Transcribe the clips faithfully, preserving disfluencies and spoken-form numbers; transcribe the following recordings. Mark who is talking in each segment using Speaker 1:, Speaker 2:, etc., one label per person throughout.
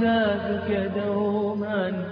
Speaker 1: زادك دوما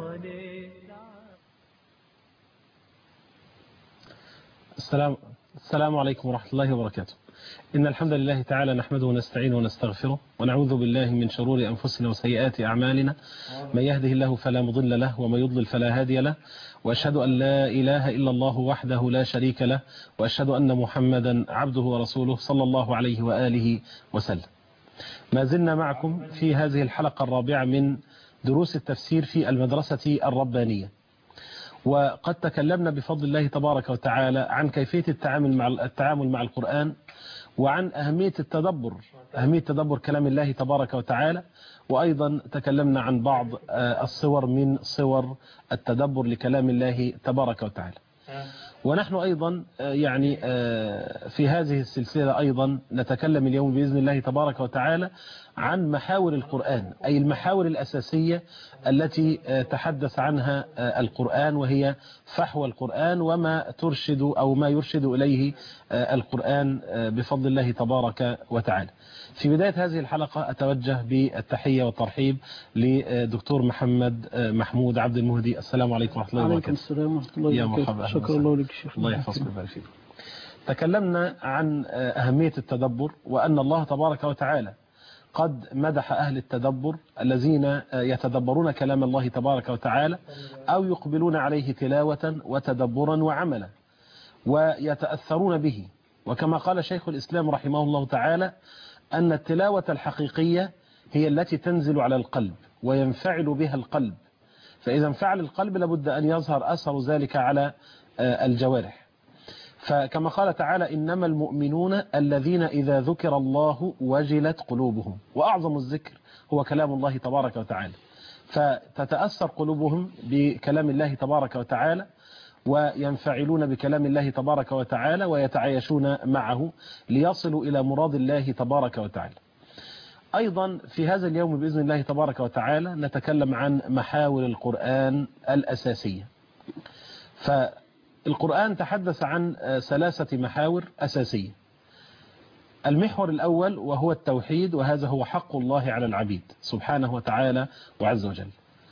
Speaker 2: السلام السلام عليكم ورحمة الله وبركاته. إن الحمد لله تعالى نحمده ونستعينه ونستغفره ونعوذ بالله من شرور أنفسنا وسيئات أعمالنا. من يهده الله فلا مضل له ومن يضلل فلا هادي له، وأشهد أن لا إله إلا الله وحده لا شريك له، وأشهد أن محمدا عبده ورسوله صلى الله عليه وآله وسلم. ما زلنا معكم في هذه الحلقة الرابعة من دروس التفسير في المدرسة الربانية، وقد تكلمنا بفضل الله تبارك وتعالى عن كيفية التعامل مع التعامل مع القرآن، وعن أهمية التدبر أهمية تدبر كلام الله تبارك وتعالى، وأيضا تكلمنا عن بعض الصور من صور التدبر لكلام الله تبارك وتعالى. ونحن أيضا يعني في هذه السلسلة أيضا نتكلم اليوم بإذن الله تبارك وتعالى عن محاور القرآن، أي المحاور الأساسية التي تحدث عنها القرآن، وهي فحوى القرآن وما ترشد أو ما يرشد إليه القرآن بفضل الله تبارك وتعالى. في بداية هذه الحلقة أتوجه بالتحية والترحيب لدكتور محمد محمود عبد المهدي. السلام عليكم ورحمة الله وبركاته.
Speaker 3: عليكم السلام ورحمة الله
Speaker 2: يا
Speaker 3: وبركاته.
Speaker 2: مرحبا.
Speaker 3: شكرا الله لك شيخ.
Speaker 2: الله يحفظك ويبارك فيك. تكلمنا عن أهمية التدبر، وأن الله تبارك وتعالى قد مدح أهل التدبر الذين يتدبرون كلام الله تبارك وتعالى أو يقبلون عليه تلاوة وتدبرا وعملا ويتأثرون به. وكما قال شيخ الإسلام رحمه الله تعالى أن التلاوة الحقيقية هي التي تنزل على القلب وينفعل بها القلب، فإذا انفعل القلب لابد أن يظهر أثر ذلك على الجوارح. فكما قال تعالى إنما المؤمنون الذين إذا ذكر الله وجلت قلوبهم، وأعظم الذكر هو كلام الله تبارك وتعالى، فتتأثر قلوبهم بكلام الله تبارك وتعالى وينفعلون بكلام الله تبارك وتعالى ويتعايشون معه ليصلوا إلى مراد الله تبارك وتعالى. أيضا في هذا اليوم بإذن الله تبارك وتعالى نتكلم عن محاور القرآن الأساسية. فالقرآن تحدث عن ثلاثة محاور أساسية. المحور الأول وهو التوحيد، وهذا هو حق الله على العبيد سبحانه وتعالى وعز وجل.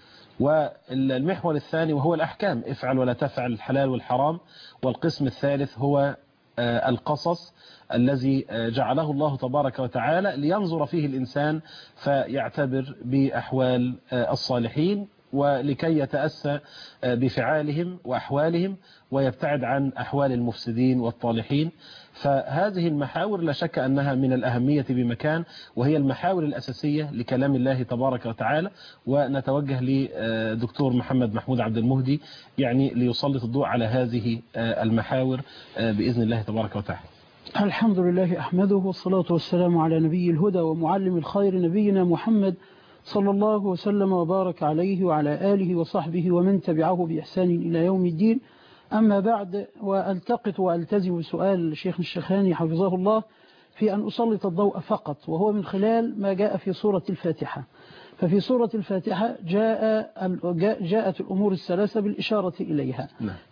Speaker 2: والمحور الثاني وهو الأحكام، افعل ولا تفعل، الحلال والحرام. والقسم الثالث هو القصص الذي جعله الله تبارك وتعالى لينظر فيه الإنسان فيعتبر بأحوال الصالحين، ولكي يتأسى بفعالهم وأحوالهم ويبتعد عن أحوال المفسدين والطالحين. فهذه المحاور لا شك أنها من الأهمية بمكان، وهي المحاور الأساسية لكلام الله تبارك وتعالى. ونتوجه لدكتور محمد محمود عبد المهدي يعني ليسلط الضوء على هذه المحاور بإذن الله تبارك وتعالى.
Speaker 3: الحمد لله أحمده، والصلاة والسلام على نبي الهدى ومعلم الخير نبينا محمد صلى الله وسلم وبارك عليه وعلى آله وصحبه ومن تبعه بإحسان إلى يوم الدين. أما بعد، وألتقط وألتزم بسؤال الشيخ الشيخاني حفظه الله في أن أسلط الضوء فقط، وهو من خلال ما جاء في سورة الفاتحة. ففي سورة الفاتحة جاء جاءت الأمور الثلاثة بالإشارة إليها.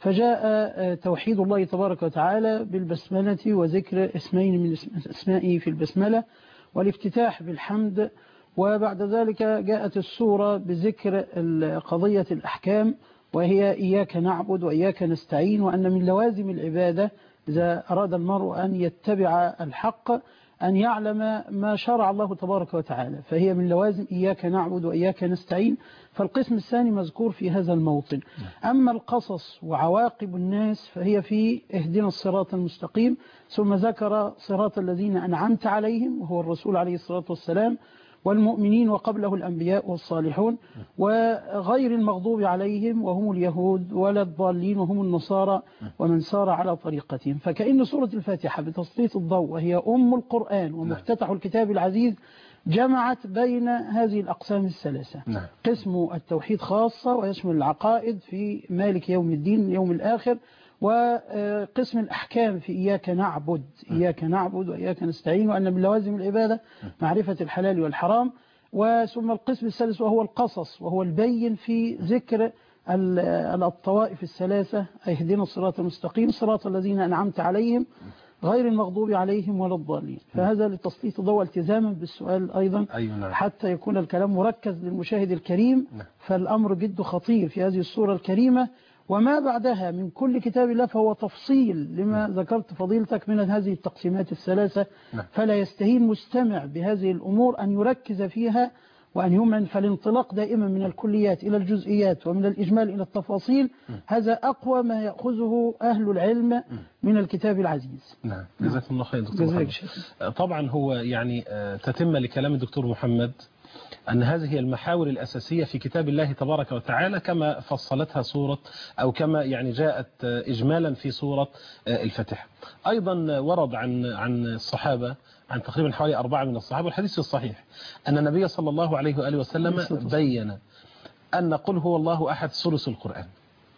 Speaker 3: فجاء توحيد الله تبارك وتعالى بالبسملة وذكر اسمين من اسمائه في البسملة، والافتتاح بالحمد. وبعد ذلك جاءت السورة بذكر قضية الأحكام، وهي إياك نعبد وإياك نستعين، وأن من لوازم العبادة إذا أراد المرء أن يتبع الحق أن يعلم ما شرع الله تبارك وتعالى، فهي من لوازم إياك نعبد وإياك نستعين. فالقسم الثاني مذكور في هذا الموطن. أما القصص وعواقب الناس فهي في اهدنا الصراط المستقيم، ثم ذكر صراط الذين أنعمت عليهم وهو الرسول عليه الصلاة والسلام والمؤمنين وقبله الأنبياء والصالحون، وغير المغضوب عليهم وهم اليهود ولا الضالين وهم النصارى ومن سار على طريقتهم. فكأن سورة الفاتحة بتسليط الضوء وهي أم القرآن ومفتتح الكتاب العزيز جمعت بين هذه الأقسام الثلاثة. قسم التوحيد خاصة ويشمل العقائد في مالك يوم الدين يوم الآخر، وقسم الأحكام في إياك نعبد إياك نعبد وإياك نستعين، وأن من لوازم العبادة معرفة الحلال والحرام. وثم القسم الثالث وهو القصص، وهو البين في ذكر الطوائف الثلاثة، اهدنا الصراط المستقيم صراط الذين أنعمت عليهم غير المغضوب عليهم ولا الضالين. فهذا لتسليط ضوء التزاما بالسؤال أيضا
Speaker 2: أيوة نعم.
Speaker 3: حتى يكون الكلام مركز للمشاهد الكريم.
Speaker 2: نعم.
Speaker 3: فالأمر جد خطير في هذه السورة الكريمة، وما بعدها من كل كتاب الله فهو تفصيل لما ذكرت فضيلتك من هذه التقسيمات الثلاثة.
Speaker 2: نعم.
Speaker 3: فلا يستهين مستمع بهذه الأمور أن يركز فيها وأن يمعن، فالانطلاق دائما من الكليات إلى الجزئيات ومن الإجمال إلى التفاصيل هذا أقوى ما يأخذه أهل العلم من الكتاب العزيز.
Speaker 2: نعم. جزاكم الله خير دكتور محمد. طبعا هو يعني تتم لكلام الدكتور محمد أن هذه هي المحاور الأساسية في كتاب الله تبارك وتعالى كما فصلتها سورة أو كما يعني جاءت إجمالا في سورة الفاتحة. أيضا ورد عن عن الصحابة، عن تقريبا حوالي أربعة من الصحابة، والحديث الصحيح أن النبي صلى الله عليه وآله وسلم بين أن قل هو الله أحد ثلث القرآن.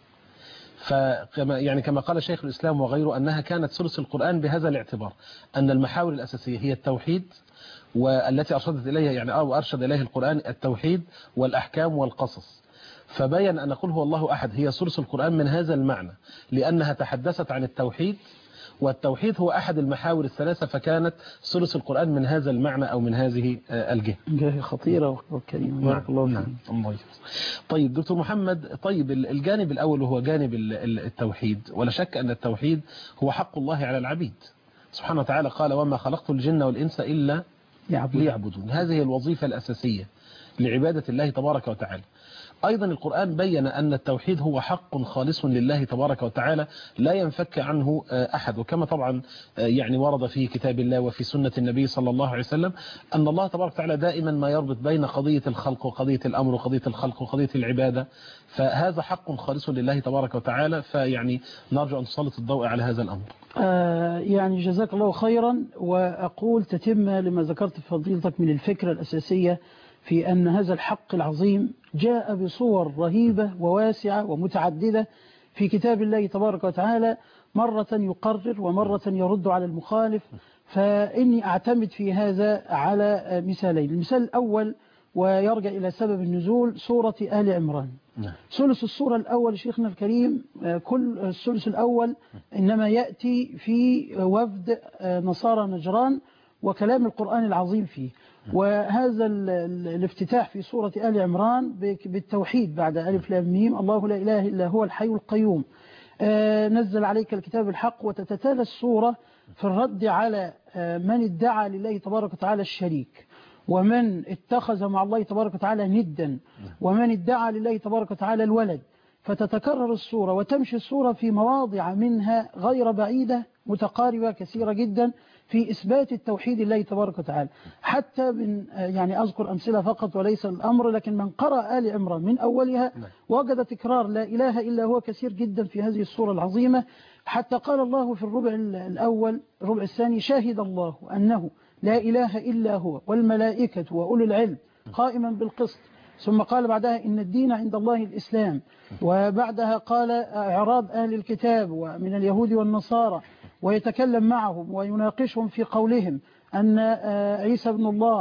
Speaker 2: فكما يعني كما قال شيخ الإسلام وغيره أنها كانت ثلث القرآن بهذا الاعتبار أن المحاور الأساسية هي التوحيد، والتي أرشدت إليها يعني أو أرشد إليه القرآن التوحيد والأحكام والقصص. فبين أن قل هو الله أحد هي ثلث القرآن من هذا المعنى، لأنها تحدثت عن التوحيد، والتوحيد هو أحد المحاور الثلاثة، فكانت ثلث القرآن من هذا المعنى أو من هذه الجهة.
Speaker 3: جهة خطيرة وكريمة. بارك الله فيك.
Speaker 2: نعم. طيب دكتور محمد، طيب الجانب الأول وهو جانب التوحيد، ولا شك أن التوحيد هو حق الله على العبيد سبحانه وتعالى. قال وما خلقت الجن والإنس إلا ليعبدون. هذه الوظيفة الأساسية لعبادة الله تبارك وتعالى. أيضا القرآن بين أن التوحيد هو حق خالص لله تبارك وتعالى لا ينفك عنه أحد، وكما طبعا يعني ورد في كتاب الله وفي سنة النبي صلى الله عليه وسلم أن الله تبارك وتعالى دائما ما يربط بين قضية الخلق وقضية الأمر وقضية الخلق وقضية العبادة، فهذا حق خالص لله تبارك وتعالى. فيعني نرجو أن تسلط الضوء على هذا الأمر.
Speaker 3: آه يعني جزاك الله خيرا. وأقول تتم لما ذكرت فضيلتك من الفكرة الأساسية في أن هذا الحق العظيم جاء بصور رهيبة وواسعة ومتعددة في كتاب الله تبارك وتعالى، مرة يقرر ومرة يرد على المخالف. فإني أعتمد في هذا على مثالين. المثال الأول ويرجع إلى سبب النزول سورة آل عمران. ثلث السورة الأول شيخنا الكريم، كل الثلث الأول إنما يأتي في وفد نصارى نجران وكلام القرآن العظيم فيه. وهذا الافتتاح في سورة آل عمران بالتوحيد بعد ألف لام ميم الله لا إله إلا هو الحي القيوم نزل عليك الكتاب الحق. وتتتالى السورة في الرد على من ادعى لله تبارك وتعالى الشريك، ومن اتخذ مع الله تبارك وتعالى ندا، ومن ادعى لله تبارك وتعالى الولد. فتتكرر السورة وتمشي السورة في مواضع منها غير بعيدة متقاربة كثيرة جدا في إثبات التوحيد لله تبارك وتعالى. حتى من يعني أذكر أمثلة فقط وليس الأمر، لكن من قرأ آل عمران من أولها وجد تكرار لا إله إلا هو كثير جدا في هذه السورة العظيمة. حتى قال الله في الربع الأول الربع الثاني شهد الله أنه لا إله إلا هو والملائكة وأولو العلم قائما بالقسط. ثم قال بعدها إن الدين عند الله الإسلام. وبعدها قال إعراض أهل الكتاب ومن اليهود والنصارى، ويتكلم معهم ويناقشهم في قولهم أن عيسى ابن الله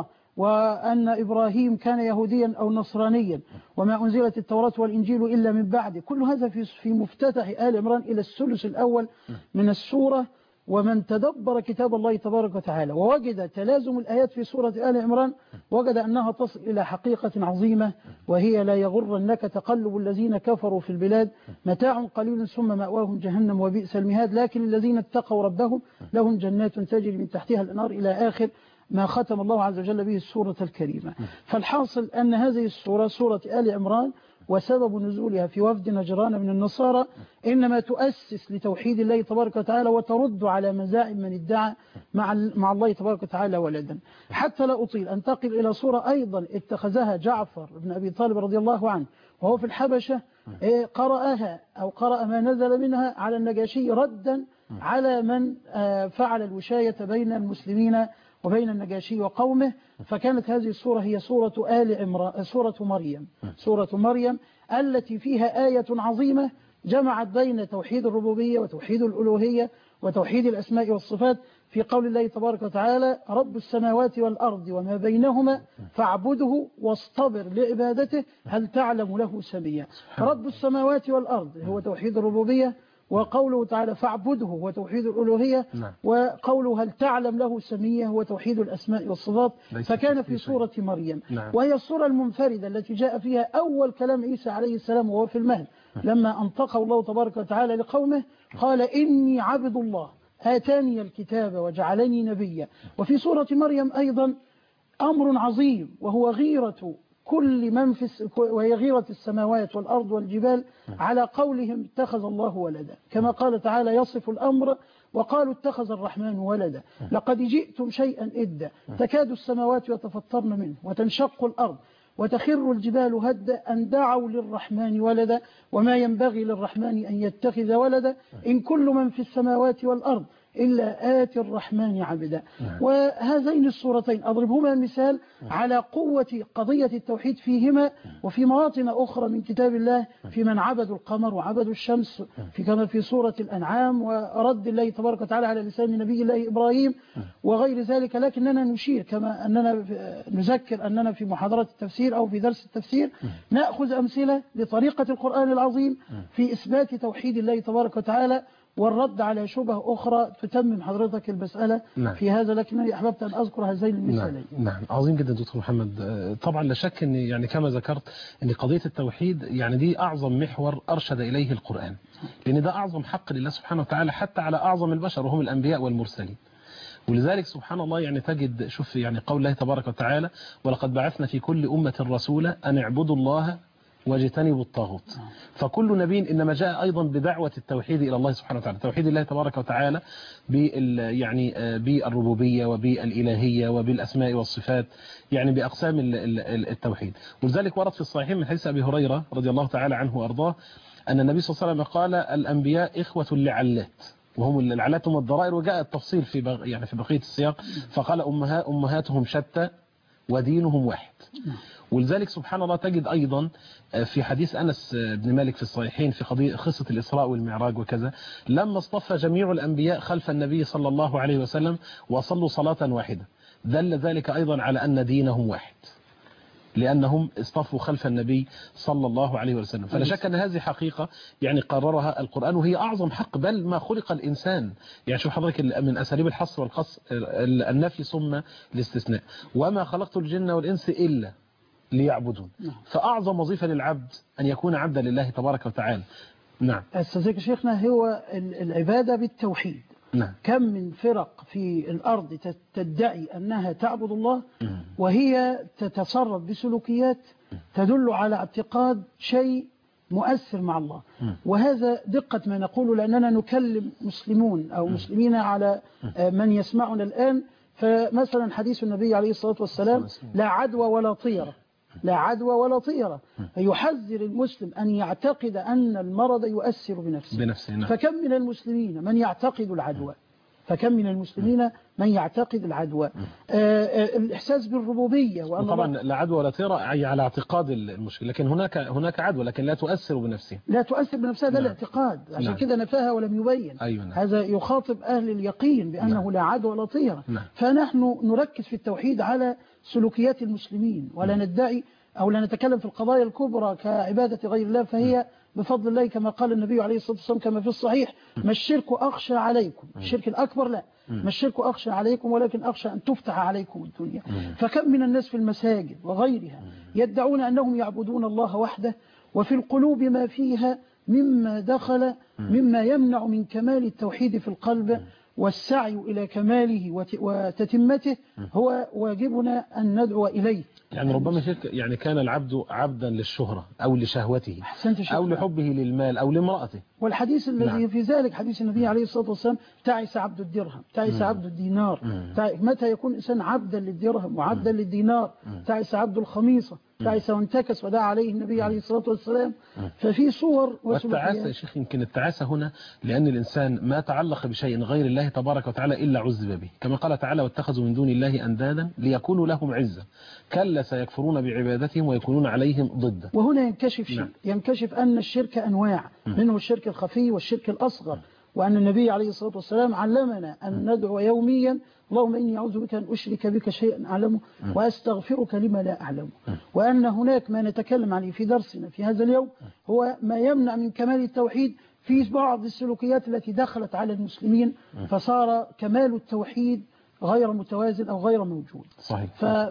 Speaker 3: وأن إبراهيم كان يهوديا أو نصرانيا وما أنزلت التوراة والإنجيل إلا من بعد. كل هذا في مفتتح آل عمران إلى الثلث الأول من السورة. ومن تدبر كتاب الله تبارك وتعالى ووجد تلازم الآيات في سورة آل عمران وجد أنها تصل إلى حقيقة عظيمة، وهي لا يغرنك تقلب الذين كفروا في البلاد متاع قليل ثم مأواهم جهنم وبئس المهاد لكن الذين اتقوا ربهم لهم جنات تجري من تحتها الأنهار إلى آخر ما ختم الله عز وجل به السورة الكريمة. فالحاصل أن هذه السورة سورة آل عمران وسبب نزولها في وفد نجران من النصارى إنما تؤسس لتوحيد الله تبارك وتعالى وترد على مزاعم من ادعى مع مع الله تبارك وتعالى ولدا. حتى لا أطيل أنتقل إلى سورة أيضا اتخذها جعفر بن أبي طالب رضي الله عنه وهو في الحبشة، قرأها أو قرأ ما نزل منها على النجاشي ردا على من فعل الوشاية بين المسلمين وبين النجاشي وقومه. فكانت هذه السورة هي سورة آل عمران، سورة مريم، سورة مريم التي فيها آية عظيمة جمعت بين توحيد الربوبية وتوحيد الألوهية وتوحيد الأسماء والصفات في قول الله تبارك وتعالى رب السماوات والأرض وما بينهما فاعبده واصطبر لعبادته هل تعلم له سميا. رب السماوات والأرض هو توحيد الربوبية وقوله تعالى فاعبده هو توحيد الألوهية،
Speaker 2: نعم.
Speaker 3: وقوله هل تعلم له سمية هو توحيد الأسماء والصفات. فكان في سورة مريم،
Speaker 2: نعم.
Speaker 3: وهي السورة المنفردة التي جاء فيها أول كلام عيسى عليه السلام وهو في المهد، لما أنطقه الله تبارك وتعالى لقومه قال إني عبد الله آتاني الكتاب وجعلني نبيا. وفي سورة مريم أيضا أمر عظيم وهو غيرة كل من في وهي غيرة السماوات والأرض والجبال على قولهم اتخذ الله ولدا، كما قال تعالى يصف الأمر وقالوا اتخذ الرحمن ولدا لقد جئتم شيئا إدا تكاد السماوات يتفطرن منه وتنشق الأرض وتخر الجبال هدا أن دعوا للرحمن ولدا وما ينبغي للرحمن أن يتخذ ولدا إن كل من في السماوات والأرض إلا آتي الرحمن عبدا. وهذين الصورتين أضربهما مثال على قوة قضية التوحيد فيهما وفي مواطن أخرى من كتاب الله في من عبدوا القمر وعبدوا الشمس، في كما في سورة الأنعام ورد الله تبارك وتعالى على لسان نبي الله إبراهيم وغير ذلك. لكننا نشير كما أننا نذكر أننا في محاضرة التفسير أو في درس التفسير نأخذ أمثلة بطريقة القرآن العظيم في إثبات توحيد الله تبارك وتعالى والرد على شبه أخرى تتمم حضرتك المسألة. نعم. في هذا، لكنني أحببت أن أذكر هذين المثالين.
Speaker 2: نعم. نعم عظيم جدا دكتور محمد. طبعا لا شك أن يعني كما ذكرت أن قضية التوحيد يعني دي أعظم محور أرشد إليه القرآن، لأن ده أعظم حق لله سبحانه وتعالى حتى على أعظم البشر وهم الأنبياء والمرسلين. ولذلك سبحان الله يعني تجد شوف يعني قول الله تبارك وتعالى ولقد بعثنا في كل أمة رسولا أن اعبدوا الله واجتنبوا الطاغوت. فكل نبي إنما جاء أيضا بدعوة التوحيد إلى الله سبحانه وتعالى، توحيد الله تبارك وتعالى بال يعني بالربوبية وبالإلهية وبالأسماء والصفات، يعني بأقسام التوحيد. ولذلك ورد في الصحيحين من حديث أبي هريرة رضي الله تعالى عنه وأرضاه أن النبي صلى الله عليه وسلم قال الأنبياء إخوة لعلات، وهم العلات هم الضرائر، وجاء التفصيل في بغ يعني في بقية السياق فقال أمها أمهاتهم شتى ودينهم واحد. ولذلك سبحان الله تجد أيضا في حديث أنس بن مالك في الصحيحين في قضية قصة الإسراء والمعراج وكذا لما اصطف جميع الأنبياء خلف النبي صلى الله عليه وسلم وصلوا صلاة واحدة دل ذلك أيضا على أن دينهم واحد لأنهم اصطفوا خلف النبي صلى الله عليه وسلم. فلا شك أن هذه حقيقة يعني قررها القرآن وهي أعظم حق بل ما خلق الإنسان. يعني شوف حضرتك من أساليب الحصر والقص النفي ثم الاستثناء وما خلقت الجن والإنس إلا ليعبدون. فأعظم وظيفة للعبد أن يكون عبدا لله تبارك وتعالى. نعم
Speaker 3: أستاذ شيخنا هو العبادة بالتوحيد. نعم. كم من فرق في الأرض تدعي أنها تعبد الله وهي تتصرف بسلوكيات تدل على اعتقاد شيء مؤثر مع الله. وهذا دقة ما نقول لأننا نكلم مسلمون أو مسلمين على من يسمعنا الآن. فمثلا حديث النبي عليه الصلاة والسلام لا عدوى ولا طيرة، لا عدوى ولا طيرة، فيحذر المسلم أن يعتقد أن المرض يؤثر بنفسه, بنفسه نعم. فكم من المسلمين من يعتقد العدوى فكم من المسلمين من يعتقد العدوى. آه الإحساس بالربوبية
Speaker 2: طبعا لا عدوى ولا طيرة أي على اعتقاد المشكلة، لكن هناك هناك عدوى لكن لا تؤثر بنفسها،
Speaker 3: لا تؤثر بنفسها. ده نعم. الاعتقاد عشان نعم. كده نفاها ولم يبين. أيوة نعم. هذا يخاطب أهل اليقين بأنه نعم. لا عدوى ولا طيرة. نعم. فنحن نركز في التوحيد على سلوكيات المسلمين ولا نعم. ندعي أو لا نتكلم في القضايا الكبرى كعبادة غير الله، فهي بفضل الله كما قال النبي عليه الصلاة والسلام كما في الصحيح ما الشرك أخشى عليكم، الشرك الأكبر لا، ما الشرك أخشى عليكم ولكن أخشى أن تفتح عليكم الدنيا. فكم من الناس في المساجد وغيرها يدعون أنهم يعبدون الله وحده وفي القلوب ما فيها مما دخل مما يمنع من كمال التوحيد في القلب والسعي إلى كماله وتتمته هو واجبنا أن ندعو إليه.
Speaker 2: يعني ربما شرك يعني كان العبد عبدا للشهرة أو لشهوته أو لحبه للمال أو لامرأته.
Speaker 3: والحديث الذي نعم. في ذلك حديث النبي عليه الصلاة والسلام تعس عبد الدرهم تعس عبد الدينار. متى يكون إنسان عبدا للدرهم وعبدا للدينار؟ تعس عبد الخميصة تعس وانتكس ودعا عليه النبي عليه الصلاة والسلام. ففي صور
Speaker 2: والتعاسة يا شيخ يمكن التعاسة هنا لأن الإنسان ما تعلق بشيء غير الله تبارك وتعالى إلا عذب به، كما قال تعالى واتخذوا من دون الله أندادا ليكونوا لهم عزة كلا سيكفرون بعبادتهم ويكونون عليهم ضدا.
Speaker 3: وهنا ينكشف شيء نعم. ينكشف أن الشرك أنواع، منه الشرك الخفي والشرك الأصغر، وأن النبي عليه الصلاة والسلام علمنا أن ندعو يوميا اللهم إني أعوذ بك أن أشرك بك شيئا أعلمه وأستغفرك لما لا أعلمه. وأن هناك ما نتكلم عليه في درسنا في هذا اليوم هو ما يمنع من كمال التوحيد في بعض السلوكيات التي دخلت على المسلمين فصار كمال التوحيد غير متوازن أو غير موجود.
Speaker 2: صحيح.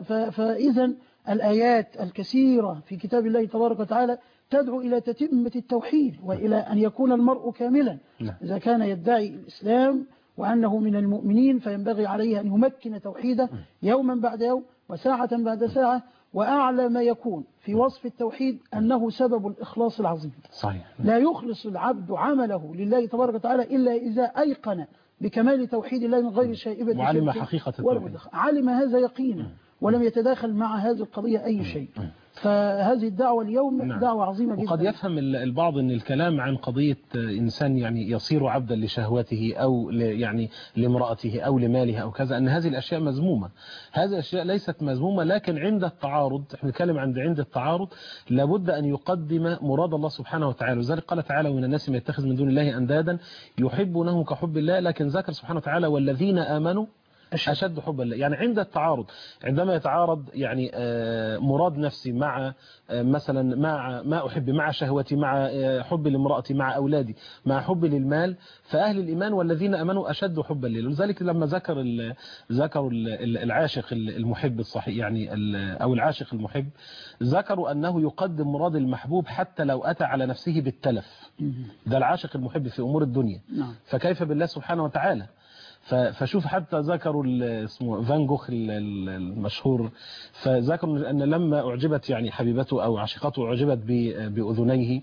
Speaker 3: فإذا الآيات الكثيرة في كتاب الله تبارك وتعالى تدعو إلى تتمة التوحيد وإلى أن يكون المرء كاملا. إذا كان يدعي الإسلام وأنه من المؤمنين فينبغي عليه أن يمكن توحيده يوما بعد يوم وساعة بعد ساعة، وأعلى ما يكون في وصف التوحيد أنه سبب الإخلاص العظيم.
Speaker 2: صحيح.
Speaker 3: لا يخلص العبد عمله لله تبارك وتعالى إلا إذا أيقن بكمال توحيد الله من غير شائبة
Speaker 2: وعلم حقيقة التوحيد،
Speaker 3: علم هذا يقينا ولم يتداخل مع هذه القضية أي شيء. فهذه الدعوة اليوم نعم. دعوة عظيمة جدا.
Speaker 2: وقد يفهم البعض أن الكلام عن قضية إنسان يعني يصير عبدا لشهوته أو يعني لامرأته أو لماله أو كذا، أن هذه الأشياء مذمومة. هذه الأشياء ليست مذمومة، لكن عند التعارض، احنا نتكلم عند عند التعارض لابد أن يقدم مراد الله سبحانه وتعالى. وذلك قال تعالى: ومن الناس من يتخذ من دون الله أندادا يحبونهم كحب الله، لكن ذكر سبحانه وتعالى والذين آمنوا أشد حبا لله. يعني عند التعارض، عندما يتعارض يعني مراد نفسي مع مثلا مع ما أحب، مع شهوتي، مع حبي لامرأتي، مع أولادي، مع حبي للمال، فأهل الإيمان والذين أمنوا أشد حبا لله. لذلك لما ذكر ذكروا العاشق المحب الصحيح يعني أو العاشق المحب، ذكروا أنه يقدم مراد المحبوب حتى لو أتى على نفسه بالتلف. ده العاشق المحب في أمور الدنيا، فكيف بالله سبحانه وتعالى؟ فشوف حتى ذكروا اسمه فان جوخ المشهور، فذكروا أن لما أعجبت يعني حبيبته أو عشيقته أعجبت بأذنيه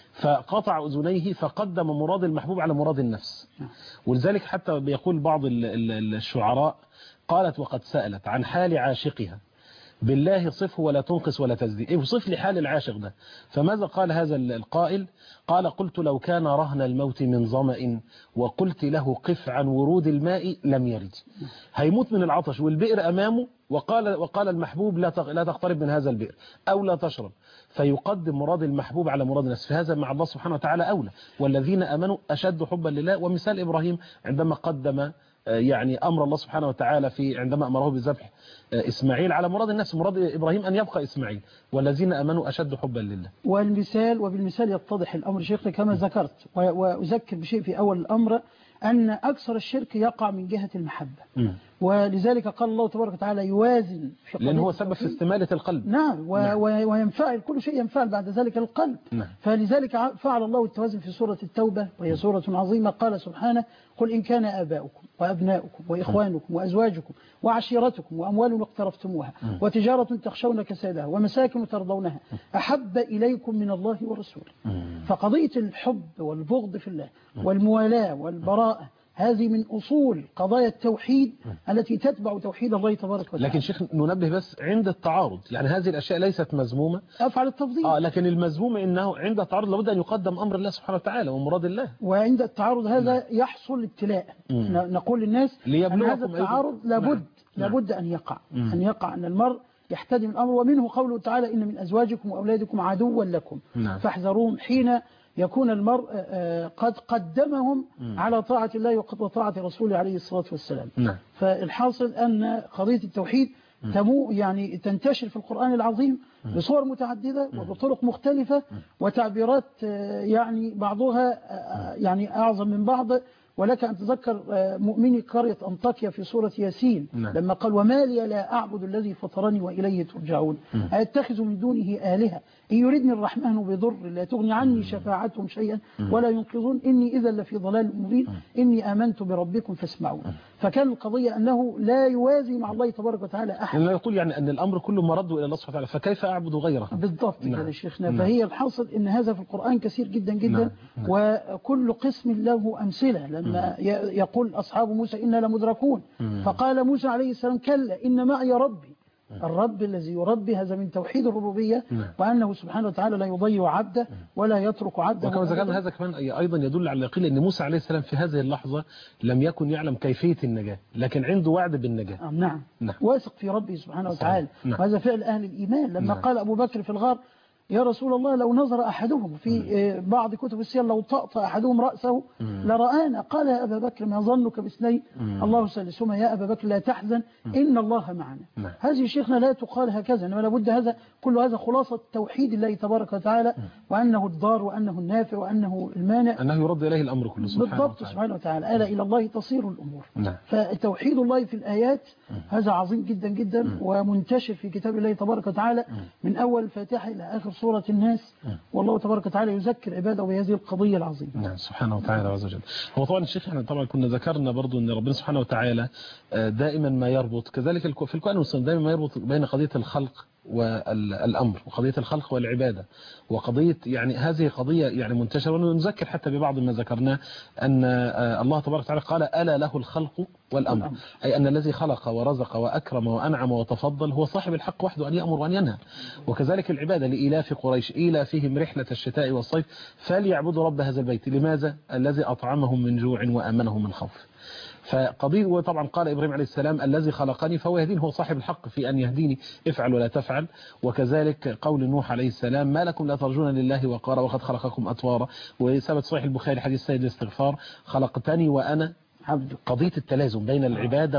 Speaker 2: فقطع أذنيه فقدم مراد المحبوب على مراد النفس. ولذلك حتى بيقول بعض الشعراء: قالت وقد سألت عن حال عاشقها بالله صفه ولا تنقص ولا تزدي. ايه وصف لي حال العاشق ده؟ فماذا قال هذا القائل؟ قال: قلت لو كان رهن الموت من ظمأ وقلت له قف عن ورود الماء لم يرد. هيموت من العطش والبئر أمامه، وقال وقال المحبوب لا لا تقترب من هذا البئر أو لا تشرب، فيقدم مراد المحبوب على مراد الناس. فهذا مع الله سبحانه وتعالى أولى. والذين آمنوا أشد حبا لله. ومثال إبراهيم عندما قدم يعني أمر الله سبحانه وتعالى في عندما أمره بذبح إسماعيل على مراد الناس، مراد إبراهيم أن يبقى إسماعيل. والذين أمنوا أشد حبا لله.
Speaker 3: والمثال وبالمثال يتضح الأمر شيخنا كما ذكرت. وأذكر بشيء في أول الأمر أن أكثر الشرك يقع من جهة المحبة. م. ولذلك قال الله تبارك وتعالى يوازن في
Speaker 2: لأن هو سبب في استمالة القلب.
Speaker 3: نعم, و... نعم. وينفعل كل شيء ينفعل بعد ذلك القلب. نعم. فلذلك فعل الله التوازن في سورة التوبة، وهي سورة عظيمة. قال سبحانه: قل إن كان آباؤكم وأبناؤكم وإخوانكم وأزواجكم وعشيرتكم وأموال اقترفتموها وتجارة تخشون كسادها ومساكن ترضونها أحب إليكم من الله ورسوله. فقضية الحب والبغض في الله والموالاة والبراءة هذه من أصول قضايا التوحيد التي تتبع توحيد الله تبارك وتعالى.
Speaker 2: لكن شيخ ننبه بس عند التعارض، يعني هذه الأشياء ليست مذمومة،
Speaker 3: أفعل التفضيل.
Speaker 2: آه لكن المذموم إنه عند التعارض لابد أن يقدم أمر الله سبحانه وتعالى ومراد الله.
Speaker 3: وعند التعارض هذا يحصل ابتلاء. نقول للناس أن هذا التعارض لابد لابد أن يقع أن يقع أن المرء يحتدم الأمر. ومنه قوله تعالى: إن من أزواجكم وأولادكم عدوا لكم فاحذروهم، حين يكون المرء قد قدمهم على طاعة الله وطاعة رسوله عليه الصلاة والسلام. نعم. فالحاصل أن قضية التوحيد تمو يعني تنتشر في القرآن العظيم بصور متعددة وبطرق مختلفة وتعبيرات يعني بعضها يعني أعظم من بعض. ولك أن تذكر مؤمني قرية أنطاكيا في سورة ياسين. نعم. لما قال: وما لي لا أعبد الذي فطرني وإليه ترجعون أيتخذ من دونه آلهة إن يردني الرحمن بضر لا تغني عني شفاعتهم شيئا ولا ينقذون إني إذا لفي ضلال مبين إني آمنت بربكم فاسمعون. فكان القضية أنه لا يوازي مع الله تبارك وتعالى أحد.
Speaker 2: لا يقول يعني أن الأمر كله مرده إلى الله سبحانه وتعالى، فكيف أعبد غيره؟
Speaker 3: بالضبط كده. نعم. شيخنا. نعم. فهي الحاصل أن هذا في القرآن كثير جدا جدا. نعم. نعم. وكل قسم له أمثلة. لما يقول أصحاب موسى إنا لمدركون، فقال موسى عليه السلام: كلا إن معي ربي. الرب الذي يربي هذا من توحيد الربوبية، وأنه سبحانه وتعالى لا يضيع عبده ولا يترك عبده.
Speaker 2: وكما ذكرنا هذا كمان أيضا يدل على اليقين أن موسى عليه السلام في هذه اللحظة لم يكن يعلم كيفية النجاة، لكن عنده وعد بالنجاة.
Speaker 3: نعم. نعم. واثق في ربه سبحانه وتعالى. نعم. وهذا فعل أهل الإيمان. لما نعم. قال أبو بكر في الغار: يا رسول الله لو نظر أحدهم في بعض كتب السير لو طأطأ أحدهم رأسه لرآنا. قال يا أبا بكر ما ظنك باثنين الله ثالثهما يا أبا بكر لا تحزن إن الله معنا. هذه شيخنا لا تقال هكذا، إنما لابد هذا كل هذا خلاصة توحيد الله تبارك وتعالى، وأنه الضار وأنه النافع وأنه المانع،
Speaker 2: أنه يرد إليه الأمر كله سبحانه
Speaker 3: بالضبط
Speaker 2: وتعالى.
Speaker 3: سبحانه وتعالى. ألا إلى الله تصير الأمور.
Speaker 2: نعم.
Speaker 3: فتوحيد الله في الآيات هذا عظيم جدا جدا ومنتشر في كتاب الله تبارك وتعالى من أول الفاتحة إلى آخر سورة الناس، والله تبارك وتعالى يذكر عباده بهذه القضية العظيمة.
Speaker 2: نعم سبحانه وتعالى عز وجل. هو طبعا الشيخ احنا طبعا كنا ذكرنا برضو ان ربنا سبحانه وتعالى دائما ما يربط كذلك في القرآن والسنة دائما ما يربط بين قضية الخلق والأمر وقضية الخلق والعبادة وقضية يعني هذه قضية يعني منتشرة. ونذكر حتى ببعض ما ذكرناه أن الله تبارك وتعالى قال ألا له الخلق والأمر، أي أن الذي خلق ورزق وأكرم وأنعم وتفضل هو صاحب الحق وحده أن يأمر وأن ينهى. وكذلك العبادة لإلاف قريش إيلافهم رحلة الشتاء والصيف فليعبدوا رب هذا البيت. لماذا؟ الذي أطعمهم من جوع وأمنهم من خوف. فقضية وطبعا قال إبراهيم عليه السلام الذي خلقني فهو يهديني، هو صاحب الحق في أن يهديني افعل ولا تفعل. وكذلك قول نوح عليه السلام ما لكم لا ترجون لله وقارا وقد خلقكم أطوارا. وثبت صحيح البخاري حديث سيد الاستغفار خلقتني وأنا عبد. قضية التلازم بين العبادة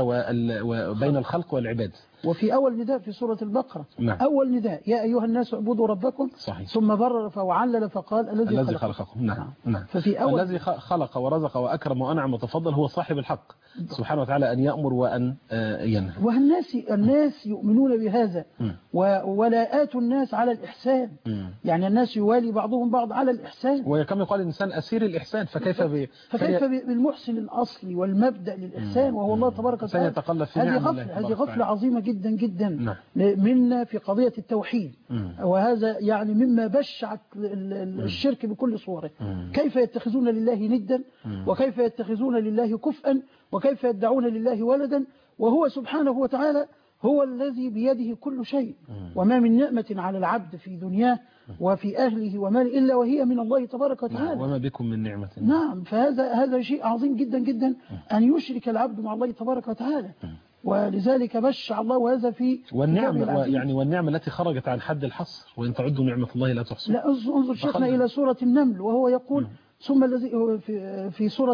Speaker 2: وبين الخلق والعباد.
Speaker 3: وفي أول نداء في سورة البقرة
Speaker 2: نعم.
Speaker 3: أول نداء يا أيها الناس اعبدوا ربكم
Speaker 2: صحيح.
Speaker 3: ثم برر فوعلل فقال الذي
Speaker 2: الذي
Speaker 3: خلقكم.
Speaker 2: خلقكم نعم. نعم.
Speaker 3: ففي أول
Speaker 2: الذي خلق ورزق وأكرم وأنعم وتفضل هو صاحب الحق سبحانه وتعالى أن يأمر وأن ينهى.
Speaker 3: والناس الناس يؤمنون بهذا وولاءات الناس على الإحسان. م. يعني الناس يوالي بعضهم بعض على الإحسان.
Speaker 2: وكما يقال الإنسان أسير الإحسان فكيف ب...
Speaker 3: فكيف بالمحسن الأصلي والمبدأ للإحسان وهو الله تبارك وتعالى. هذه غفلة هذه غفلة عظيمة جدا جدا نعم. منا في قضية التوحيد. م. وهذا يعني مما بشعت الشرك بكل صوره. م. كيف يتخذون لله ندا وكيف يتخذون لله كفءا وكيف يدعون لله ولدا وهو سبحانه وتعالى هو الذي بيده كل شيء. وما من نعمة على العبد في دنياه وفي أهله وماله إلا وهي من الله تبارك وتعالى.
Speaker 2: وما بكم من نعمة.
Speaker 3: نعم. فهذا هذا شيء عظيم جدا جدا أن يشرك العبد مع الله تبارك وتعالى. ولذلك بشع الله هذا في
Speaker 2: والنعمة يعني والنعمة التي خرجت عن حد الحصر وإن تعدوا نعمة الله لا تحصوا.
Speaker 3: لا انظر شيخنا إلى سورة النمل وهو يقول م. ثم الذي في في سورة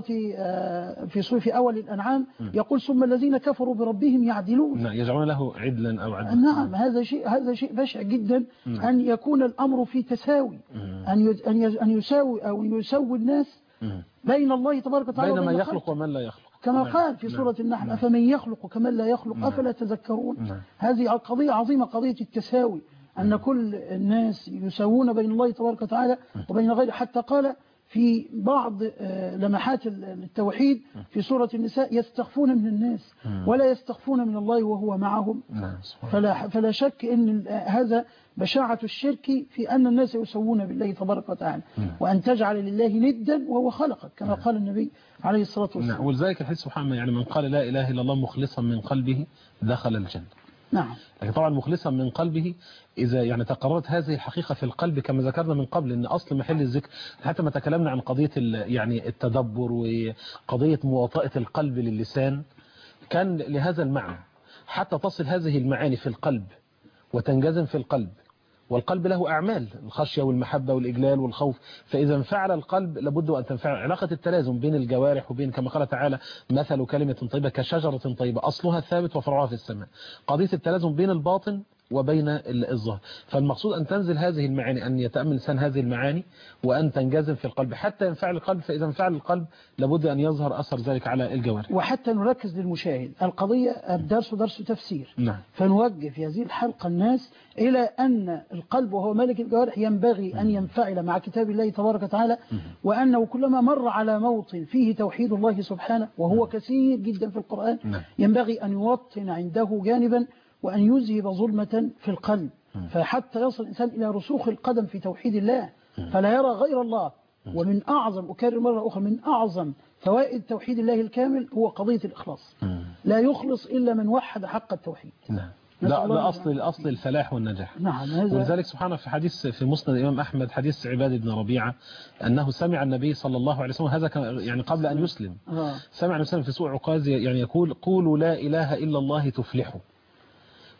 Speaker 3: في سورة في أول الأنعام يقول ثم الذين كفروا بربهم يعدلون.
Speaker 2: نعم يجعلون له عدلا أو عدلا.
Speaker 3: نعم. هذا شيء هذا شيء بشع جدا. م. أن يكون الأمر في تساوي. م. أن أن يساوي أو يسوي الناس م. بين الله تبارك وتعالى
Speaker 2: بين من يخلق ومن لا يخلق.
Speaker 3: كما قال في سورة النحل أفمن يخلق كمن لا يخلق أفلا تذكرون. هذه قضية عظيمة قضية التساوي أن كل الناس يساوون بين الله تبارك وتعالى وبين غيره. حتى قال في بعض لمحات التوحيد في سورة النساء يستخفون من الناس ولا يستخفون من الله وهو معهم. فلا, فلا شك أن هذا بشاعة الشرك في أن الناس يسوون بالله تبارك وتعالى وأن تجعل لله ندا وهو خلقك كما قال النبي عليه الصلاة والسلام.
Speaker 2: ولذلك الحديث سبحانه يعني من قال لا إله إلا الله مخلصا من قلبه دخل الجنة.
Speaker 3: نعم.
Speaker 2: لكن طبعا مخلصا من قلبه إذا يعني تقررت هذه الحقيقة في القلب كما ذكرنا من قبل أن أصل محل الذكر حتى ما تكلمنا عن قضية يعني التدبر وقضية مواطأة القلب للسان كان لهذا المعنى حتى تصل هذه المعاني في القلب وتنجزم في القلب. والقلب له أعمال الخشية والمحبة والإجلال والخوف. فإذا انفعل القلب لابد أن تنفعل. علاقة التلازم بين الجوارح وبين كما قال تعالى مثل كلمة طيبة كشجرة طيبة أصلها ثابت وفرعها في السماء. قضية التلازم بين الباطن وبين الظاهر. فالمقصود أن تنزل هذه المعاني أن يتأمل الإنسان هذه المعاني وأن تنجزم في القلب حتى ينفعل القلب. فإذا انفعل القلب لابد أن يظهر أثر ذلك على الجوارح.
Speaker 3: وحتى نركز للمشاهد القضية الدرس درس تفسير.
Speaker 2: نعم.
Speaker 3: فنوجه في هذه الحلقة الناس إلى أن القلب وهو ملك الجوارح ينبغي أن ينفعل مع كتاب الله تبارك وتعالى وأنه كلما مر على موطن فيه توحيد الله سبحانه وهو كثير جدا في القرآن ينبغي أن يوطن عنده جانبا وأن يذهب ظلمة في القلب فحتى يصل الإنسان إلى رسوخ القدم في توحيد الله فلا يرى غير الله. ومن أعظم أكرر مرة أخرى من أعظم فوائد توحيد الله الكامل هو قضية الإخلاص. لا يخلص إلا من وحد حق التوحيد.
Speaker 2: نعم. لا ده أصل الأصل الفلاح والنجاح.
Speaker 3: نعم.
Speaker 2: ولذلك سبحانه في حديث في مسند الإمام أحمد حديث عباد بن ربيعة أنه سمع النبي صلى الله عليه وسلم هذا يعني قبل أن يسلم آه. سمع النبي في سوء عكاظ يعني يقول قولوا لا إله إلا الله تفلحوا.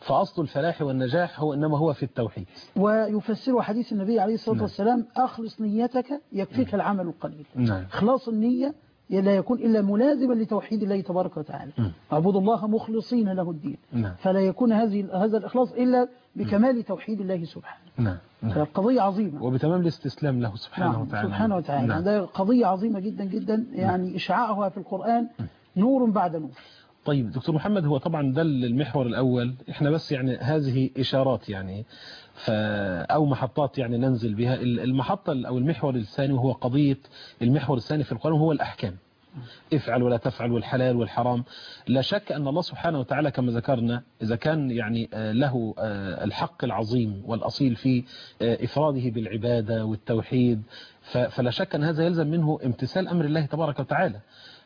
Speaker 2: فأصل الفلاح والنجاح هو إنما هو في التوحيد.
Speaker 3: ويفسر حديث النبي عليه الصلاة
Speaker 2: نعم.
Speaker 3: والسلام: أخلص نيتك يكفيك العمل القليل.
Speaker 2: نعم.
Speaker 3: إخلاص النية لا يكون إلا ملازما لتوحيد الله تبارك وتعالى. اعبدوا الله مخلصين له الدين.
Speaker 2: نعم.
Speaker 3: فلا يكون هذه هذا الإخلاص إلا بكمال توحيد الله سبحانه.
Speaker 2: نعم. نعم.
Speaker 3: فالقضية عظيمة،
Speaker 2: وبتمام الاستسلام له سبحانه
Speaker 3: نعم.
Speaker 2: وتعالى.
Speaker 3: سبحانه وتعالى.
Speaker 2: نعم.
Speaker 3: ده قضية عظيمة جدا جدا، يعني إشعاعها في القرآن نور بعد نور.
Speaker 2: طيب دكتور محمد، هو طبعا ده المحور الأول، احنا بس يعني هذه إشارات يعني ف أو محطات يعني ننزل بها. المحطة أو المحور الثاني وهو قضية المحور الثاني في القرآن هو الأحكام. افعل ولا تفعل والحلال والحرام. لا شك أن الله سبحانه وتعالى كما ذكرنا إذا كان يعني له الحق العظيم والأصيل في إفراده بالعبادة والتوحيد، فلا شك أن هذا يلزم منه امتثال أمر الله تبارك وتعالى.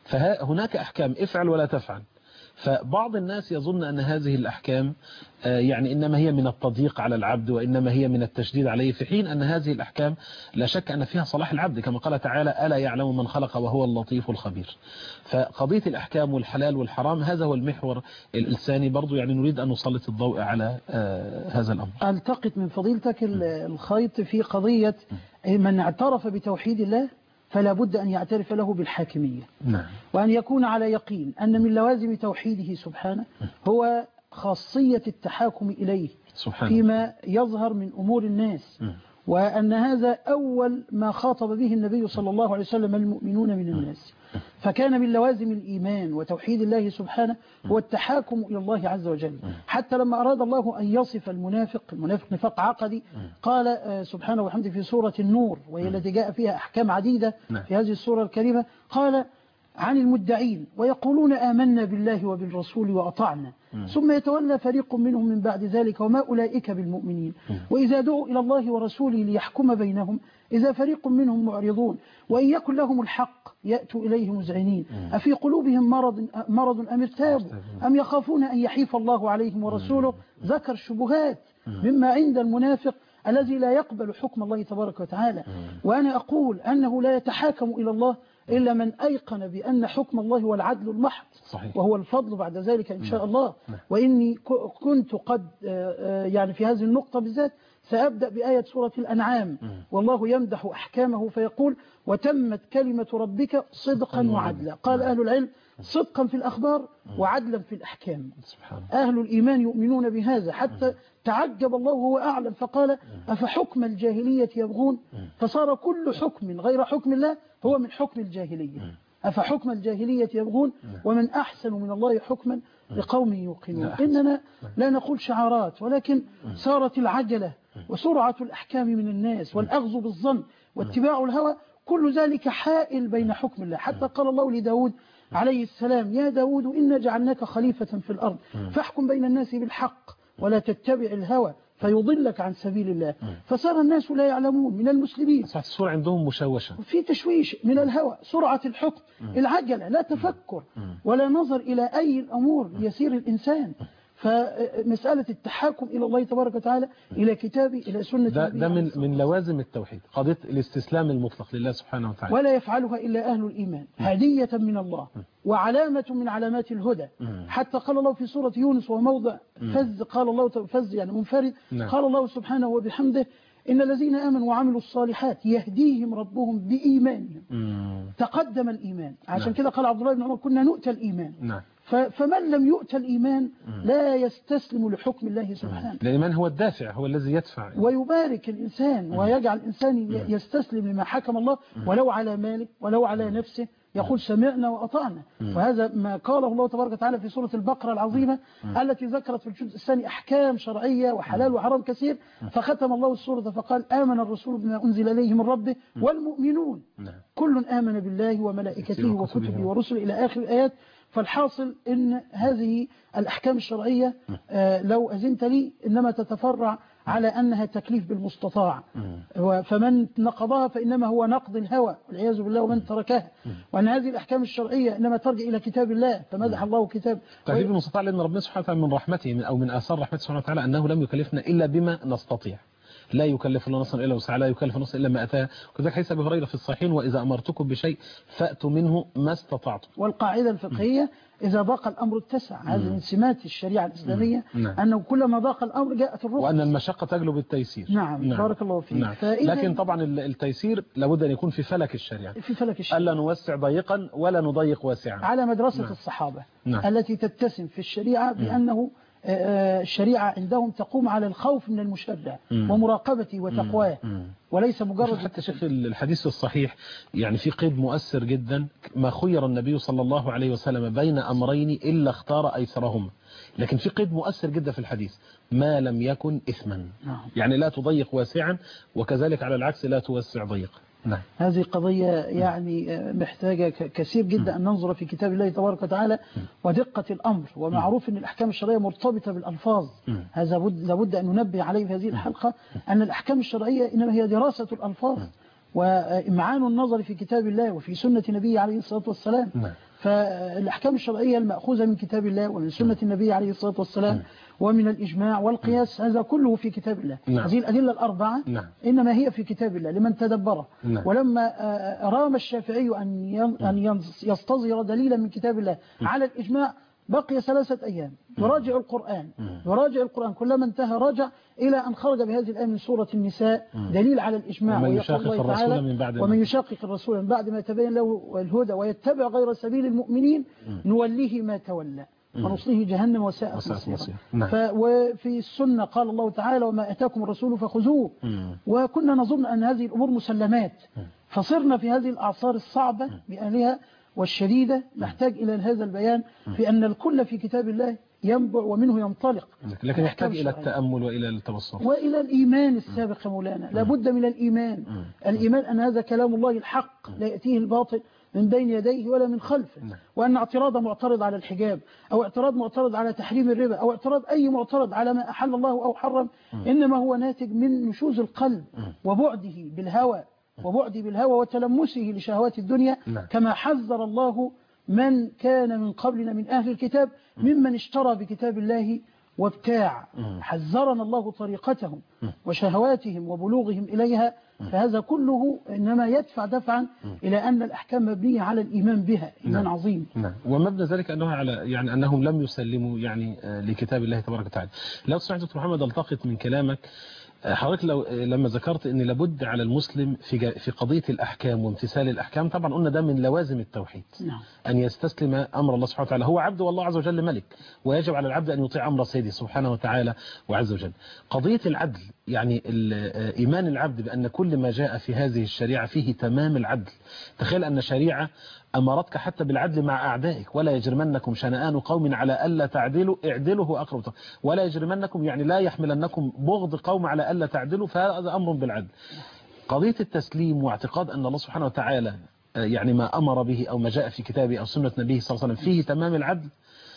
Speaker 2: فهناك أحكام افعل ولا تفعل. فبعض الناس يظن أن هذه الأحكام يعني إنما هي من التضييق على العبد وإنما هي من التشديد عليه، في حين أن هذه الأحكام لا شك أن فيها صلاح العبد كما قال تعالى: ألا يعلم من خلق وهو اللطيف الخبير. فقضية الأحكام والحلال والحرام هذا هو المحور الثاني، برضو يعني نريد أن نسلط الضوء على هذا الأمر.
Speaker 3: ألتقط من فضيلتك الخيط في قضية من اعترف بتوحيد الله فلا بد أن يعترف له بالحاكمية.
Speaker 2: نعم.
Speaker 3: وأن يكون على يقين أن من لوازم توحيده سبحانه هو خاصية التحاكم إليه سبحانه فيما يظهر من أمور الناس. م. وأن هذا أول ما خاطب به النبي صلى الله عليه وسلم المؤمنون من الناس. فكان من لوازم الإيمان وتوحيد الله سبحانه هو التحاكم إلى الله عز وجل. حتى لما أراد الله أن يصف المنافق المنافق نفاق عقدي قال سبحانه وحمده في سورة النور، وهي التي جاء فيها أحكام عديدة في هذه السورة الكريمة، قال عن المدعين: ويقولون آمنا بالله وبالرسول وأطعنا ثم يتولى فريق منهم من بعد ذلك وما أولئك بالمؤمنين وإذا دعوا إلى الله ورسوله ليحكم بينهم إذا فريق منهم معرضون وإن يكن لهم الحق يأتوا إليه مذعنين أفي قلوبهم مرض مرض أم ارتابوا أم يخافون أن يحيف الله عليهم ورسوله. ذكر شبهات مما عند المنافق الذي لا يقبل حكم الله تبارك وتعالى. وأنا أقول أنه لا يتحاكم إلى الله إلا من أيقن بأن حكم الله هو العدل المحض. صحيح. وهو الفضل بعد ذلك إن شاء الله. وإني كنت قد يعني في هذه النقطة بالذات سأبدأ بآية سورة الأنعام، والله يمدح أحكامه فيقول: وتمت كلمة ربك صدقا وعدلا. قال أهل العلم: صدقا في الأخبار وعدلا في الأحكام. أهل الإيمان يؤمنون بهذا حتى تعجب الله وهو أعلم فقال: أفحكم الجاهلية يبغون. فصار كل حكم غير حكم الله هو من حكم الجاهلية. أفحكم الجاهلية يبغون ومن أحسن من الله حكما لقوم يوقنون. إننا لا نقول شعارات، ولكن صارت العجلة وسرعة الأحكام من الناس والأخذ بالظن واتباع الهوى، كل ذلك حائل بين حكم الله. حتى قال الله لداود عليه السلام: يا داود إنا جعلناك خليفة في الأرض فاحكم بين الناس بالحق ولا تتبع الهوى فيضلك عن سبيل الله. فصار الناس لا يعلمون من المسلمين،
Speaker 2: الصورة عندهم مشوشة،
Speaker 3: في تشويش من الهوى، سرعة الحكم، العجلة، لا تفكر ولا نظر إلى أي الأمور يسير الإنسان. فمسألة التحاكم إلى الله تبارك وتعالى إلى كتابه إلى سنة
Speaker 2: ده, ده من من لوازم التوحيد، قضية الاستسلام المطلق لله سبحانه وتعالى،
Speaker 3: ولا يفعلها إلا أهل الإيمان، هدية من الله وعلامة من علامات الهدى. حتى قال الله في سورة يونس وموضع فز، قال الله فز يعني منفرد، قال الله سبحانه وبحمده: إن الذين آمنوا وعملوا الصالحات يهديهم ربهم بإيمانهم. تقدم الإيمان، عشان كده قال عبد الله بن عمر: كنا نؤتى الإيمان. نعم. فمن لم يؤتى الإيمان لا يستسلم لحكم الله سبحانه.
Speaker 2: الإيمان هو الدافع، هو الذي يدفع
Speaker 3: ويبارك الإنسان ويجعل الإنسان يستسلم لما حكم الله، ولو على ماله ولو على نفسه، يقول سمعنا وأطعنا. وهذا ما قاله الله تبارك وتعالى في سورة البقرة العظيمة التي ذكرت في الجزء الثاني أحكام شرعية وحلال وحرام كثير. فختم الله السورة فقال: آمن الرسول بما أنزل إليه من ربه والمؤمنون كل آمن بالله وملائكته وكتبه ورسله إلى آخر الآيات. فالحاصل إن هذه الأحكام الشرعية لو أذنت لي إنما تتفرع على أنها تكليف بالمستطاع، فمن نقضها فإنما هو نقض الهوى والعياذ بالله، ومن تركها. وأن هذه الأحكام الشرعية إنما ترجع إلى كتاب الله، فمدح الله كتاب
Speaker 2: تكليف بالمستطاع، لأن ربنا سبحانه وتعالى من رحمته من أو من آثار رحمته سبحانه وتعالى أنه لم يكلفنا إلا بما نستطيع. لا يكلف الله نفسا الا وسعها، لا يكلف نفسا الا ما اتاها. وكذلك حديث ابي هريره في الصحيحين: واذا امرتكم بشيء فاتوا منه ما استطعتم.
Speaker 3: والقاعده الفقهيه إذا ضاق الأمر اتسع. هذا من سمات الشريعة الإسلامية،
Speaker 2: نعم.
Speaker 3: أنه كلما ضاق الأمر جاءت الرخص،
Speaker 2: وأن المشقة تجلب التيسير.
Speaker 3: نعم, نعم. بارك الله فيك.
Speaker 2: نعم. لكن طبعا التيسير لابد أن يكون في فلك الشريعة،
Speaker 3: في فلك الشريعة،
Speaker 2: ألا نوسع ضيقا ولا نضيق واسعا،
Speaker 3: على مدرسة
Speaker 2: نعم.
Speaker 3: الصحابة
Speaker 2: نعم.
Speaker 3: التي تتسم في الشريعة بأنه الشريعة عندهم تقوم على الخوف من المشرع
Speaker 2: مم.
Speaker 3: ومراقبته وتقواه،
Speaker 2: مم.
Speaker 3: وليس مجرد.
Speaker 2: حتى شيخ الحديث الصحيح يعني في قيد مؤثر جدا: ما خير النبي صلى الله عليه وسلم بين أمرين إلا اختار أيسرهما. لكن في قيد مؤثر جدا في الحديث: ما لم يكن إثما.
Speaker 3: نعم.
Speaker 2: يعني لا تضيق واسعا، وكذلك على العكس لا توسع ضيقا. نعم.
Speaker 3: هذه قضية يعني محتاجة كثير جدا أن ننظر في كتاب الله تبارك وتعالى ودقة الأمر. ومعروف أن الأحكام الشرعية مرتبطة بالألفاظ، هذا لابد أن ننبه عليه في هذه الحلقة، أن الأحكام الشرعية إنما هي دراسة الألفاظ وإمعان النظر في كتاب الله وفي سنة النبي عليه الصلاة والسلام. فالأحكام الشرعية المأخوذة من كتاب الله ومن سنة النبي عليه الصلاة والسلام ومن الإجماع والقياس، هذا كله في كتاب الله.
Speaker 2: نعم.
Speaker 3: هذه الأدلة الأربعة
Speaker 2: نعم.
Speaker 3: إنما هي في كتاب الله لمن تدبره.
Speaker 2: نعم.
Speaker 3: ولما رام الشافعي أن يستظهر دليلا من كتاب الله على الإجماع بقي ثلاثة أيام يراجع القرآن يراجع القرآن كلما انتهى رجع إلى أن خرج بهذه الآية من سورة النساء دليل على الإجماع.
Speaker 2: ومن يشاقق الرسول من بعد
Speaker 3: ومن يشاقق الرسول من بعد ما تبين له الهدى ويتبع غير سبيل المؤمنين نوليه ما تولى ونصليه جهنم وساءت مصيرا.
Speaker 2: نعم.
Speaker 3: وفي السنة قال الله تعالى: وما أتاكم الرسول فخذوه. وكنا نظن أن هذه الأمور مسلمات، فصرنا في هذه الأعصار الصعبة بأهلها والشديدة نحتاج إلى هذا البيان في أن الكل في كتاب الله ينبع ومنه ينطلق،
Speaker 2: لكن يحتاج إلى التأمل وإلى التبصر
Speaker 3: وإلى الإيمان السابق يا مولانا. لابد من الإيمان. الإيمان أن هذا كلام الله الحق لا يأتيه الباطل من بين يديه ولا من خلفه، وأن اعتراض معترض على الحجاب أو اعتراض معترض على تحريم الربا أو اعتراض أي معترض على ما أحل الله أو حرم إنما هو ناتج من نشوز القلب وبعده بالهوى وبعده بالهوى وتلمسه لشهوات الدنيا، كما حذر الله من كان من قبلنا من أهل الكتاب ممن اشترى بكتاب الله وابتاع. حذرنا الله طريقتهم وشهواتهم وبلوغهم إليها. فهذا كله إنما يدفع دفعا إلى أن الأحكام مبنية على الإيمان بها إيمان
Speaker 2: نعم.
Speaker 3: عظيم.
Speaker 2: نعم. ومبنى ذلك أنه على يعني أنهم لم يسلموا يعني لكتاب الله تبارك وتعالى. لو سمعت دكتور محمد التقط من كلامك حضرتك لو لما ذكرت ان لابد على المسلم في في قضيه الاحكام وامتثال الاحكام، طبعا قلنا ده من لوازم التوحيد.
Speaker 3: نعم.
Speaker 2: ان يستسلم امر الله سبحانه وتعالى. هو عبد والله عز وجل ملك، ويجب على العبد ان يطيع امر سيده سبحانه وتعالى وعز وجل. قضيه العدل يعني ايمان العبد بان كل ما جاء في هذه الشريعه فيه تمام العدل. تخيل ان شريعه أمرتك حتى بالعدل مع أعدائك: ولا يجرمنكم شنآن قوم على ألا تعدلوا اعدلوا هو أقرب تقوى. ولا يجرمنكم يعني لا يحملنكم بغض قوم على ألا تعدلوا، فهذا أمر بالعدل. قضية التسليم واعتقاد أن الله سبحانه وتعالى يعني ما أمر به أو ما جاء في كتابه أو سنة نبيه صلى الله عليه وسلم فيه تمام العدل،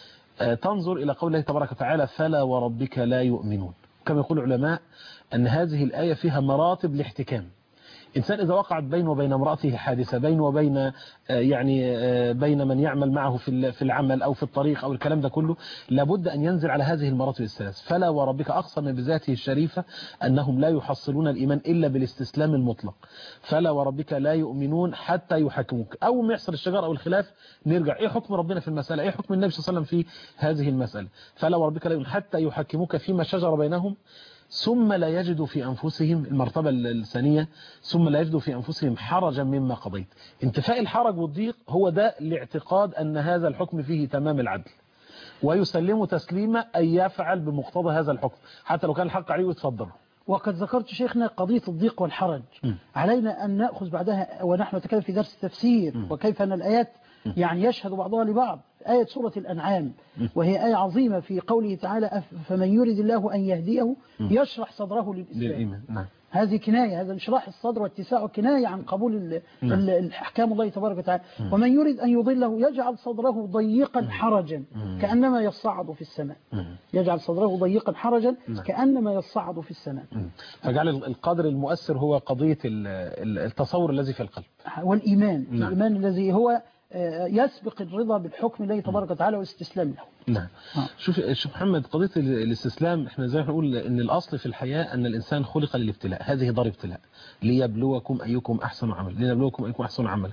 Speaker 2: تنظر إلى قول الله تبارك وتعالى: فلا وربك لا يؤمنون. كما يقول العلماء أن هذه الآية فيها مراتب الاحتكام. إنسان إذا وقعت بينه وبين امرأته حادثة، بينه وبين يعني بين من يعمل معه في في العمل أو في الطريق أو الكلام ده كله، لابد أن ينزل على هذه المراتب الثلاث. فلا وربك أقسم بذاته الشريفة أنهم لا يحصلون الإيمان إلا بالاستسلام المطلق. فلا وربك لا يؤمنون حتى يحكموك. أول ما يحصل الشجار أو الخلاف نرجع: إيه حكم ربنا في المسألة؟ إيه حكم النبي صلى الله عليه وسلم في هذه المسألة؟ فلا وربك لا يؤمنون حتى يحكموك فيما شجر بينهم ثم لا يجدوا في أنفسهم، المرتبة الثانية، ثم لا يجدوا في أنفسهم حرجا مما قضيت. انتفاء الحرج والضيق هو ده الاعتقاد أن هذا الحكم فيه تمام العدل، ويسلم تسليما أن يفعل بمقتضى هذا الحكم حتى لو كان الحق عليه ويتفضل.
Speaker 3: وقد ذكرت شيخنا قضية الضيق والحرج. م. علينا أن نأخذ بعدها ونحن نتكلم في درس التفسير م. وكيف أن الآيات يعني يشهد بعضها لبعض. آية سورة الأنعام وهي آية عظيمة في قوله تعالى: فمن يريد الله أن يهديه يشرح صدره للإسلام.
Speaker 2: نعم.
Speaker 3: هذه كناية، هذا انشراح الصدر واتساعه كناية عن قبول الأحكام الله تبارك وتعالى. ومن يريد أن يضله يجعل صدره ضيقا حرجا كأنما يصعد في السماء. يجعل صدره ضيقا حرجا كأنما يصعد في السماء.
Speaker 2: فجعل القدر المؤثر هو قضية التصور الذي في القلب
Speaker 3: والإيمان. الإيمان الذي هو يسبق الرضا بالحكم الله تبارك وتعالى والاستسلام له.
Speaker 2: نعم. شوف شوف محمد، قضية الاستسلام احنا زي ما نقول ان الاصل في الحياة ان الانسان خلق للابتلاء، هذه دار ابتلاء، ليبلوكم ايكم احسن عمل، ليبلوكم ايكم احسن عمل.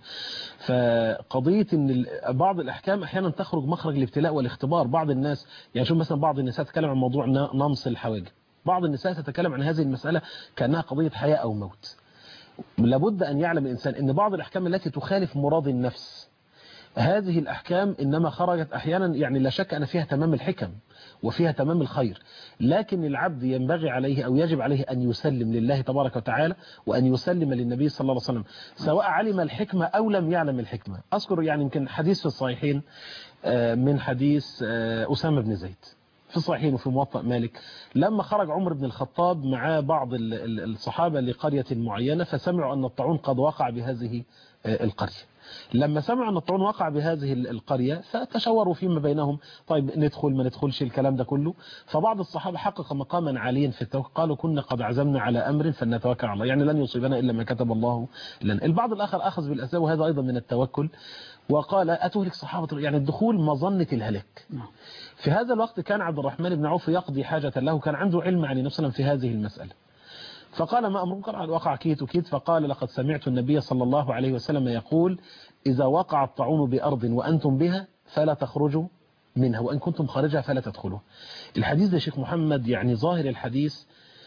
Speaker 2: فقضية ان بعض الاحكام احيانا تخرج مخرج الابتلاء والاختبار. بعض الناس يعني شوف مثلا بعض النساء تتكلم عن موضوع نمص الحواجب، بعض النساء تتكلم عن هذه المسألة كأنها قضية حياة او موت. لابد ان يعلم الانسان ان بعض الاحكام التي تخالف مراد النفس، هذه الأحكام إنما خرجت أحيانا يعني لا شك أن فيها تمام الحكم وفيها تمام الخير، لكن العبد ينبغي عليه أو يجب عليه أن يسلم لله تبارك وتعالى وأن يسلم للنبي صلى الله عليه وسلم سواء علم الحكمة أو لم يعلم الحكمة. أذكر يعني يمكن حديث في الصحيحين من حديث أسامة بن زيد في الصحيحين وفي موطأ مالك، لما خرج عمر بن الخطاب مع بعض الصحابة لقرية معينة فسمعوا أن الطاعون قد وقع بهذه القرية. لما سمعوا أن الطاعون وقع بهذه القرية فتشاوروا فيما بينهم، طيب ندخل ما ندخلش الكلام ده كله. فبعض الصحابة حقق مقاما عاليا في التوكل، قالوا كنا قد عزمنا على أمر فلنتوكل على الله، يعني لن يصيبنا إلا ما كتب الله لنا. البعض الآخر أخذ بالأسباب وهذا أيضا من التوكل، وقال أتهلك صحابة يعني الدخول مظنة الهلك. في هذا الوقت كان عبد الرحمن بن عوف يقضي حاجة له، كان عنده علم عن النبي صلى الله عليه وسلم في هذه المسألة، فقال ما أمرك؟ قال وقع كيت وكيت. فقال لقد سمعت النبي صلى الله عليه وسلم يقول إذا وقع الطاعون بأرض وأنتم بها فلا تخرجوا منها وإن كنتم خارجها فلا تدخلوا. الحديث ده شيخ محمد يعني ظاهر الحديث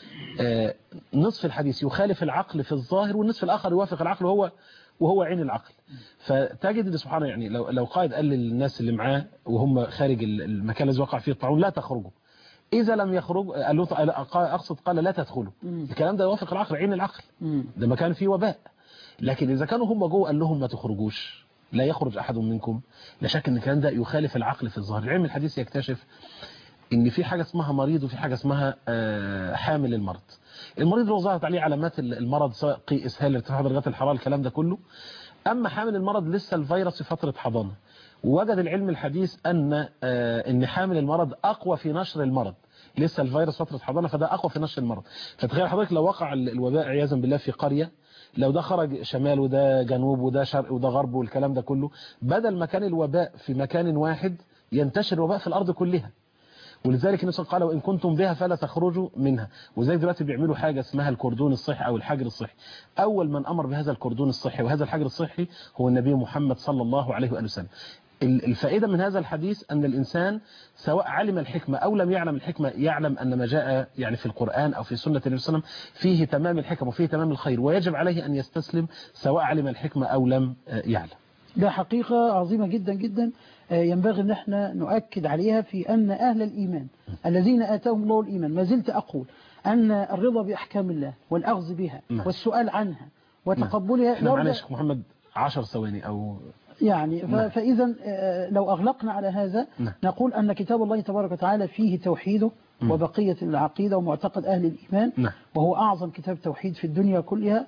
Speaker 2: نصف الحديث يخالف العقل في الظاهر والنصف الآخر يوافق العقل وهو وهو عين العقل. فتجد ان سبحانه يعني لو لو قائد قال للناس اللي معاه وهم خارج المكان الذي وقع فيه الطاعون لا تخرجوا، إذا لم يخرج قال له أقصد قال لا تدخلوا، الكلام ده يوافق العقل عين العقل، ده مكان فيه وباء. لكن إذا كانوا هم جوه قال لهم ما تخرجوش لا يخرج أحد منكم، لا شك ان الكلام ده يخالف العقل في الظاهر. العلم الحديث يكتشف ان في حاجة اسمها مريض وفي حاجة اسمها حامل المرض. المريض لو ظهرت عليه علامات المرض سواء قيء اسهال ارتفاع درجات الحرارة الكلام ده كله، أما حامل المرض لسه الفيروس في فترة حضانة. ووجد العلم الحديث أن ان حامل المرض أقوى في نشر المرض، لسه الفيروس فترة حضانة فده أقوى في نشر المرض. فتخيل حضرتك لو وقع الوباء عياذا بالله في قرية، لو ده خرج شمال وده جنوب وده شرق وده غرب والكلام ده كله، بدل مكان الوباء في مكان واحد ينتشر الوباء في الأرض كلها. ولذلك النبي صلى الله عليه وسلم قال وإن كنتم بها فلا تخرجوا منها. وزي دلوقتي بيعملوا حاجة اسمها الكردون الصحي أو الحجر الصحي. أول من أمر بهذا الكردون الصحي وهذا الحجر الصحي هو النبي محمد صلى الله عليه وآله وسلم. الفائدة من هذا الحديث أن الإنسان سواء علم الحكمة أو لم يعلم الحكمة يعلم أن ما جاء يعني في القرآن أو في سنة النبي صلى الله عليه وسلم فيه تمام الحكمة وفيه تمام الخير، ويجب عليه أن يستسلم سواء علم الحكمة أو لم يعلم.
Speaker 3: ده حقيقة عظيمة جدا جدا ينبغي أن احنا نؤكد عليها في أن أهل الإيمان الذين آتاهم الله الإيمان، ما زلت أقول أن الرضا بأحكام الله والأخذ بها والسؤال عنها وتقبلها.
Speaker 2: احنا معنا شيخ محمد عشر ثواني أو
Speaker 3: يعني فإذا لو أغلقنا على هذا نقول أن كتاب الله تبارك وتعالى فيه توحيده وبقية العقيدة ومعتقد أهل الإيمان، وهو أعظم كتاب توحيد في الدنيا كلها،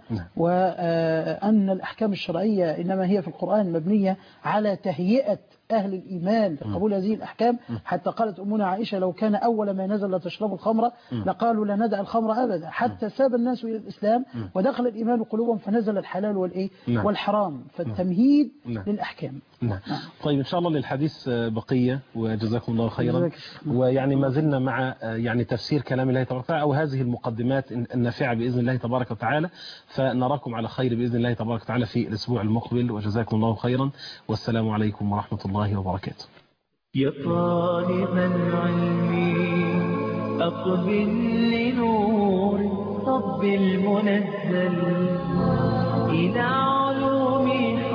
Speaker 3: وأن الأحكام الشرعية إنما هي في القرآن مبنية على تهيئة أهل الإيمان لقبول هذه الأحكام. حتى قالت أمنا عائشة لو كان أول ما نزل لتشربوا الخمر لقالوا لا ندع الخمر أبدا، حتى ساب الناس إلى الإسلام ودخل الإيمان قلوبهم فنزل الحلال والإيه والحرام، فالتمهيد للأحكام.
Speaker 2: نعم. طيب إن شاء الله للحديث بقية وجزاكم الله خيرا. ويعني ما زلنا مع يعني تفسير كلام الله تبارك وتعالى أو هذه المقدمات النافعة بإذن الله تبارك وتعالى، فنراكم على خير بإذن الله تبارك وتعالى في الأسبوع المقبل، وجزاكم الله خيرا والسلام عليكم ورحمة الله وبركاته.
Speaker 1: يا طالب العلم أقبل لنور رب المنزل إلى علوم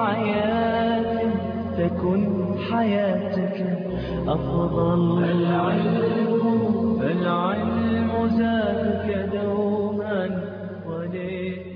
Speaker 1: حياة تكن حياتك أفضل. العلم العلم زادك دوما وليه